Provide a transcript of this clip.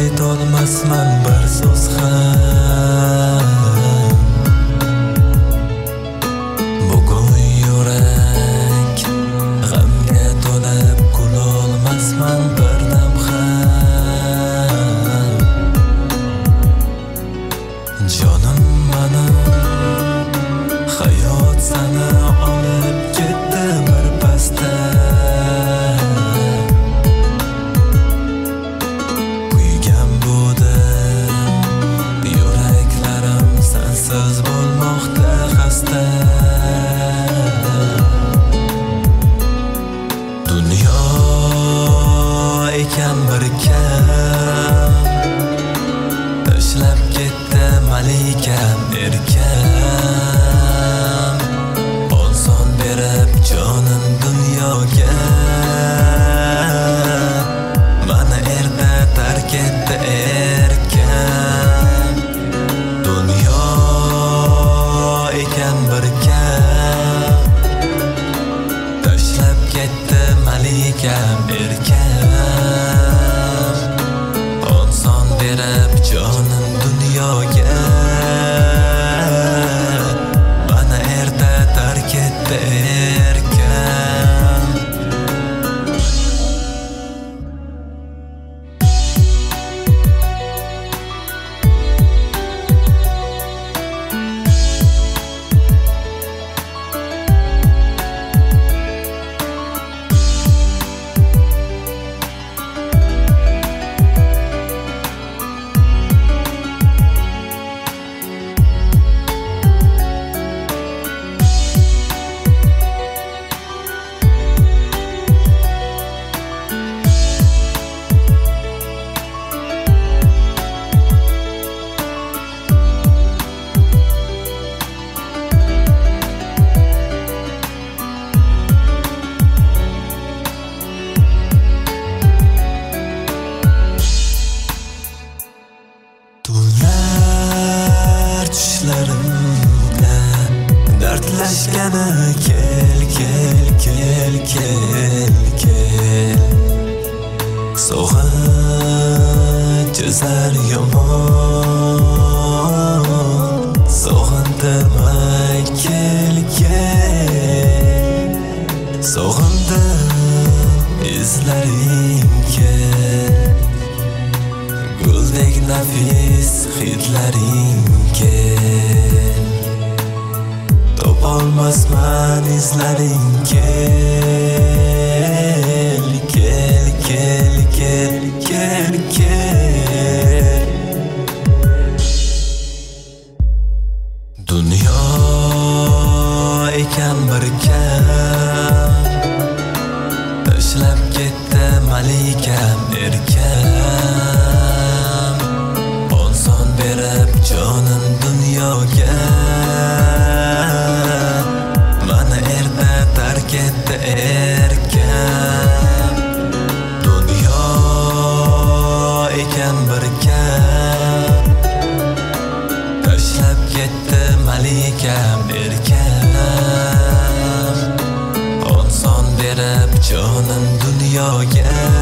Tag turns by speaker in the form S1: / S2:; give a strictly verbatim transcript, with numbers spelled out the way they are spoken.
S1: aytolmasman bir so'z ham. Bugun yurak g'amga to'lib kulolmasman bir dam ham. Jonim mening hayot seni olib ketdi bir pasda. Kuygan bo'ldim, yuraklarim sensiz bo'lmoqda xasta. Dunyo ekan bir kam, tashlab ketdi malikam erkam. Oson berib jonim dunyoga, mani erta tark etdi erkam. Dunyo ekan bir kam, tashlab ketdi malikam erkam. Oson berib jonim dunyoga, mani erta tark etdi erkam. Tushlarimda dardlashgani kel kel kel kel kel. Sog'inch chizar yomon, sog'intirmay kel kel. Sog'indim izlaring kel, guldek nafis hidlaring kel. Topolmasman izlaring kel, kel kel kel kel kel. Dunyo ekan bir kam, tashlab ketdi malikam erkam. Oson berib jonim dunyoga, mani erta tark etdi erkam. Dunyo ekan bir kam, tashlab ketdi malikam erkam. Oson berib jonim dunyoga,